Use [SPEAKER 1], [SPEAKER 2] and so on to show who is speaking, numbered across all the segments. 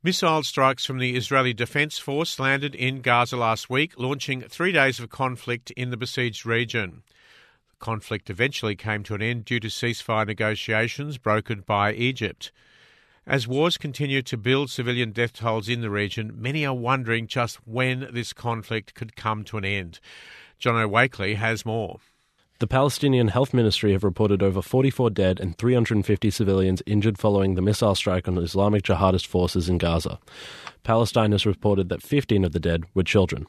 [SPEAKER 1] Missile strikes from the Israeli Defence Force landed in Gaza last week, launching 3 days of conflict in the besieged region. The conflict eventually came to an end due to ceasefire negotiations brokered by Egypt. As wars continue to build civilian death tolls in the region, many are wondering just when this conflict could come to an end. Jono Wakely has more.
[SPEAKER 2] The Palestinian Health Ministry have reported over 44 dead and 350 civilians injured following the missile strike on Islamic jihadist forces in Gaza. Palestine has reported that 15 of the dead were children.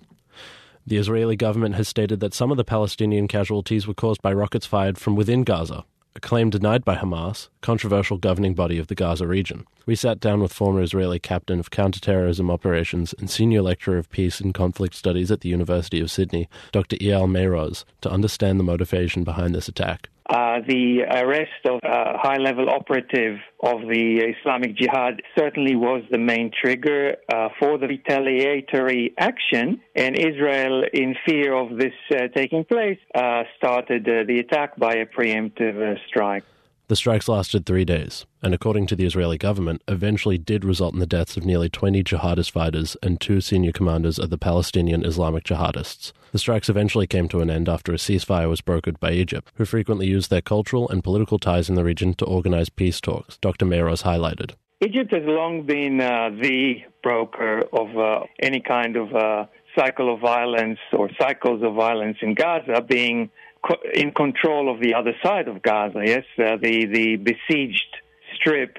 [SPEAKER 2] The Israeli government has stated that some of the Palestinian casualties were caused by rockets fired from within Gaza, a claim denied by Hamas, controversial governing body of the Gaza region. We sat down with former Israeli captain of counterterrorism operations and senior lecturer of peace and conflict studies at the University of Sydney, Dr. Eyal Meiroz, to understand the motivation behind this attack.
[SPEAKER 3] The arrest of a high-level operative of the Islamic Jihad certainly was the main trigger for the retaliatory action, and Israel, in fear of this taking place, started the attack by a preemptive strike.
[SPEAKER 2] The strikes lasted 3 days, and according to the Israeli government, eventually did result in the deaths of nearly 20 jihadist fighters and 2 senior commanders of the Palestinian Islamic jihadists. The strikes eventually came to an end after a ceasefire was brokered by Egypt, who frequently use their cultural and political ties in the region to organize peace talks, Dr. Meiroz highlighted.
[SPEAKER 3] Egypt has long been the broker of any kind of cycle of violence or cycles of violence in Gaza, being in control of the other side of Gaza. Yes, the besieged strip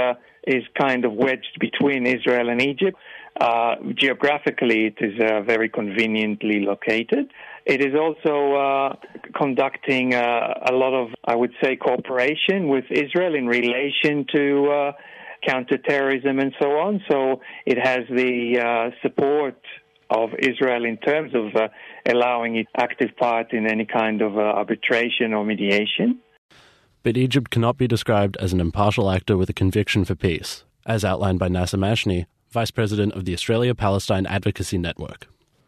[SPEAKER 3] is kind of wedged between Israel and Egypt. Geographically, it is very conveniently located. It is also conducting a lot of, I would say, cooperation with Israel in relation to counterterrorism and so on. So it has the support of Israel in terms of allowing it active part in any kind of arbitration or mediation.
[SPEAKER 2] But Egypt cannot be described as an impartial actor with a conviction for peace, as outlined by Nasser Mashni, Vice President of the Australia-Palestine Advocacy Network.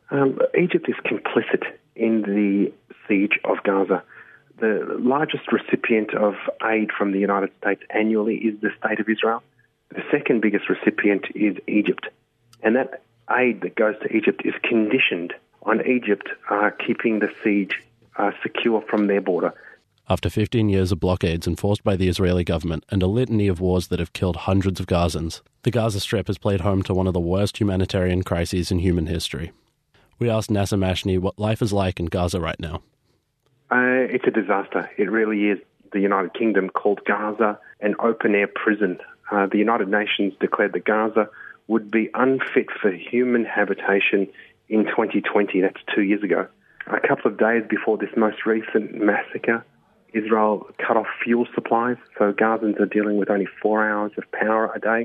[SPEAKER 4] Egypt is complicit in the siege of Gaza. The largest recipient of aid from the United States annually is the State of Israel. The second biggest recipient is Egypt. And that aid that goes to Egypt is conditioned on Egypt keeping the siege secure from their border.
[SPEAKER 2] After 15 years of blockades enforced by the Israeli government and a litany of wars that have killed hundreds of Gazans, the Gaza Strip has played home to one of the worst humanitarian crises in human history. We asked Nasser Mashni what life is like in Gaza right now.
[SPEAKER 4] It's a disaster. It really is. The United Kingdom called Gaza an open-air prison. The United Nations declared that Gaza would be unfit for human habitation in 2020. That's 2 years ago. A couple of days before this most recent massacre, Israel cut off fuel supplies, so Gazans are dealing with only 4 hours of power a day.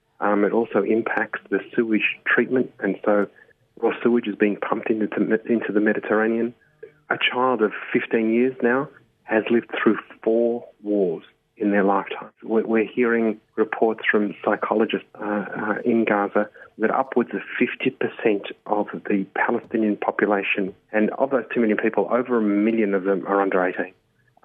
[SPEAKER 4] It also impacts the sewage treatment, and so raw sewage is being pumped into the Mediterranean. A child of 15 years now has lived through 4 wars in their lifetime. We're hearing reports from psychologists in Gaza that upwards of 50% of the Palestinian population, and of those 2 million people, over 1 million of them are under 18.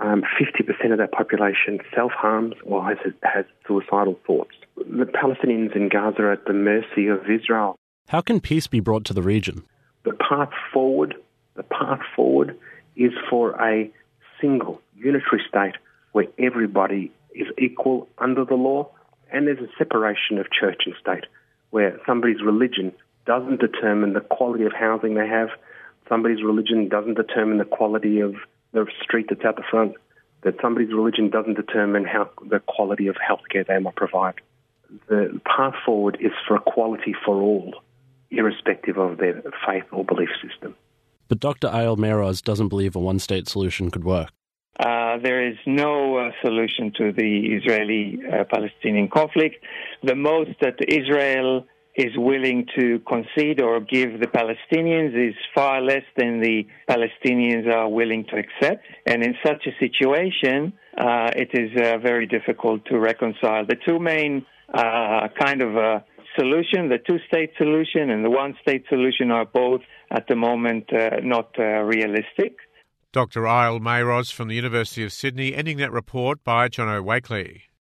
[SPEAKER 4] 50% of that population self-harms or has suicidal thoughts. The Palestinians in Gaza are at the mercy of Israel.
[SPEAKER 2] How can peace be brought to the region?
[SPEAKER 4] The path forward is for a single unitary state where everybody is equal under the law, and there's a separation of church and state, where somebody's religion doesn't determine the quality of housing they have, somebody's religion doesn't determine the quality of the street that's out the front, that somebody's religion doesn't determine the quality of healthcare they might provide. The path forward is for equality for all, irrespective of their faith or belief system.
[SPEAKER 2] But Dr. Eyal Meiroz doesn't believe a one-state solution could work.
[SPEAKER 3] There is no solution to the Israeli-Palestinian conflict. The most that Israel is willing to concede or give the Palestinians is far less than the Palestinians are willing to accept. And in such a situation, it is very difficult to reconcile. The two main solution, the two-state solution and the one-state solution, are both at the moment not realistic.
[SPEAKER 1] Dr. Eyal Meiroz from the University of Sydney, ending that report by Jono Wakely.